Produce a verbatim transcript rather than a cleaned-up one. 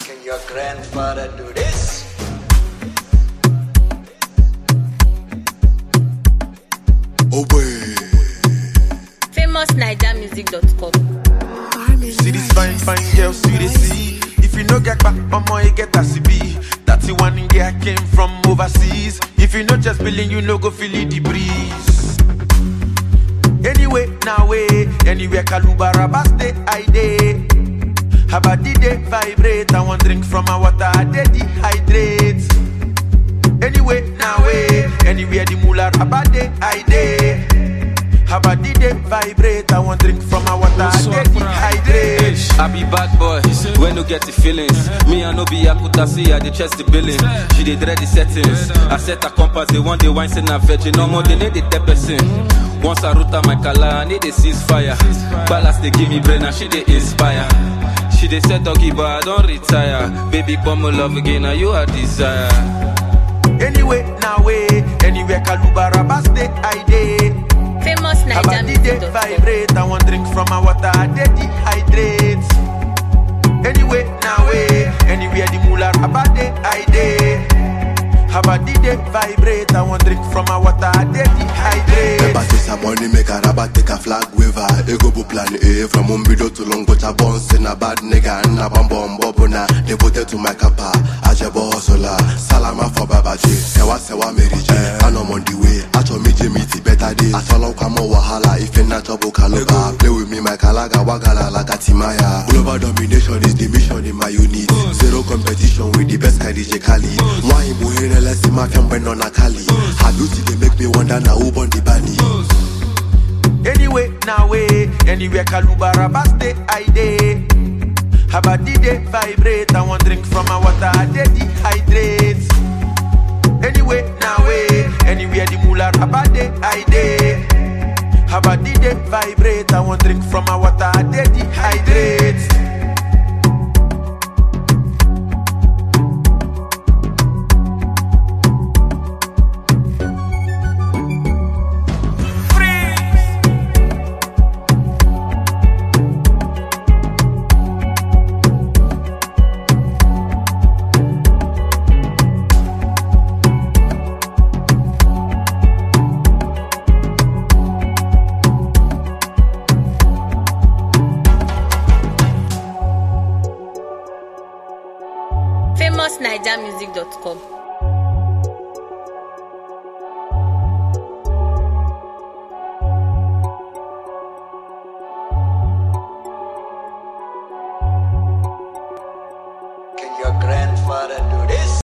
Can your grandfather do this? Oh boy. famous naija music dot com. See this fine, fine girl, see they see. If you no get back, omo, you get a C B. That's the one girl came from overseas. If you no just feeling, you no go feel the breeze. Anyway, now way, anywhere Kalubara stay, I day. How about the day vibrate? I want drink from my water, I dey dehydrate. Anyway, now way, anywhere the moolah about day, I day. How about the day vibrate? I want drink from my water, I dey dehydrate. I be bad boy, when no get the feelings. Me I no be Akutasi, I dey chest the billing. She dey dread the settings. I set a compass, they want the wine, say na virgin. No more, they need the ten percent. Once I root my color, I need a ceasefire. Balance they give me brain and she they inspire. She they said doggy but I don't retire. Baby come my love again, now you are desire. Anyway, now way, anywhere Kalubara stay, I day. famous How naija about the music day dot com. vibrate? I want drink from my water, I dey dehydrate. Anyway, now way, anywhere the moolah about day, I day. How about the day vibrate? I want drink from my water, I dey dehydrate. Never take some money, make a rabat, take a flag waver. Ego bu plan A from Umbido to Longocha Bones in a bad nigga and a bomb bomb bobuna. Devoted to my kappa, Ajabo Hosola, Salama for Babaji, Sewa Sewa Meriji. And I'm on the way, Acho Miji Miti better days. I follow Kamo Wahala, if you're not Chobo Kaloba. Play with me, my Kalaga, Wagala, Lagatimaya. Global domination is the mission in my unit. Zero competition with the best guy, D J Khalid. Why Muhine, let's see my friend Brandon Akali. Haduti, they make me wonder now who born the bunny. Anyway, now way, anywhere Kalubara stay, I day. How about the day vibrate? I want drink from my water, I dey dehydrate. Anyway, now way, anywhere the moolah about day, I day. How about the day vibrate? I want drink from my water, I dey dehydrate. famous naija music dot com. Can your grandfather